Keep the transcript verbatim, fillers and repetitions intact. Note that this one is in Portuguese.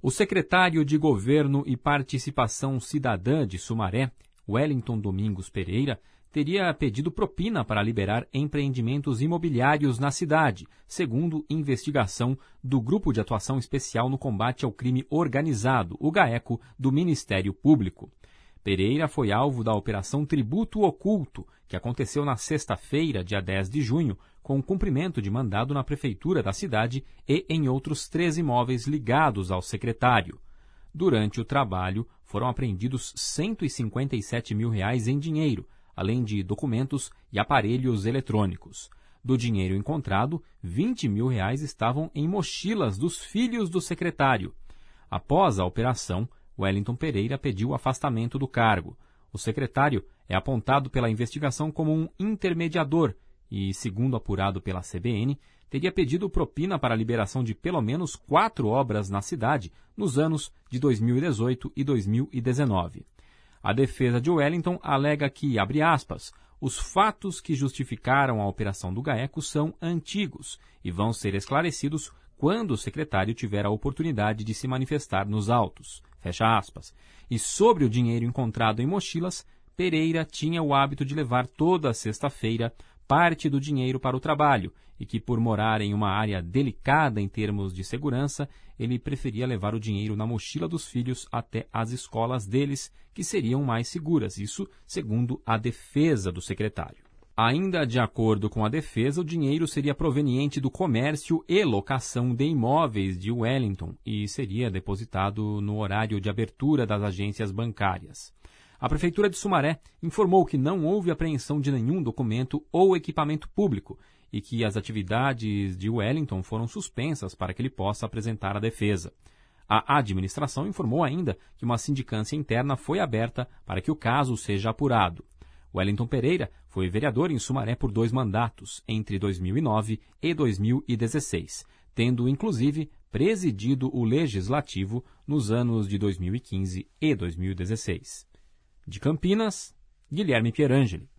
O secretário de Governo e Participação Cidadã de Sumaré, Wellington Domingos Pereira, teria pedido propina para liberar empreendimentos imobiliários na cidade, segundo investigação do Grupo de Atuação Especial no Combate ao Crime Organizado, o GAECO, do Ministério Público. Pereira foi alvo da Operação Tributo Oculto, que aconteceu na sexta-feira, dia dez de junho, com cumprimento de mandado na prefeitura da cidade e em outros três imóveis ligados ao secretário. Durante o trabalho, foram apreendidos cento e cinquenta e sete mil reais em dinheiro, além de documentos e aparelhos eletrônicos. Do dinheiro encontrado, vinte mil reais estavam em mochilas dos filhos do secretário. Após a operação, Wellington Pereira pediu o afastamento do cargo. O secretário é apontado pela investigação como um intermediador e, segundo apurado pela C B N, teria pedido propina para a liberação de pelo menos quatro obras na cidade nos anos de dois mil e dezoito e dois mil e dezenove. A defesa de Wellington alega que, abre aspas, os fatos que justificaram a operação do GAECO são antigos e vão ser esclarecidos quando o secretário tiver a oportunidade de se manifestar nos autos, fecha aspas. E sobre o dinheiro encontrado em mochilas, Pereira tinha o hábito de levar toda sexta-feira parte do dinheiro para o trabalho e que, por morar em uma área delicada em termos de segurança, ele preferia levar o dinheiro na mochila dos filhos até as escolas deles, que seriam mais seguras, isso segundo a defesa do secretário. Ainda de acordo com a defesa, o dinheiro seria proveniente do comércio e locação de imóveis de Wellington e seria depositado no horário de abertura das agências bancárias. A Prefeitura de Sumaré informou que não houve apreensão de nenhum documento ou equipamento público e que as atividades de Wellington foram suspensas para que ele possa apresentar a defesa. A administração informou ainda que uma sindicância interna foi aberta para que o caso seja apurado. Wellington Pereira foi vereador em Sumaré por dois mandatos, entre dois mil e nove e dois mil e dezesseis, tendo, inclusive, presidido o Legislativo nos anos de dois mil e quinze e dois mil e dezesseis. De Campinas, Guilherme Pierangeli.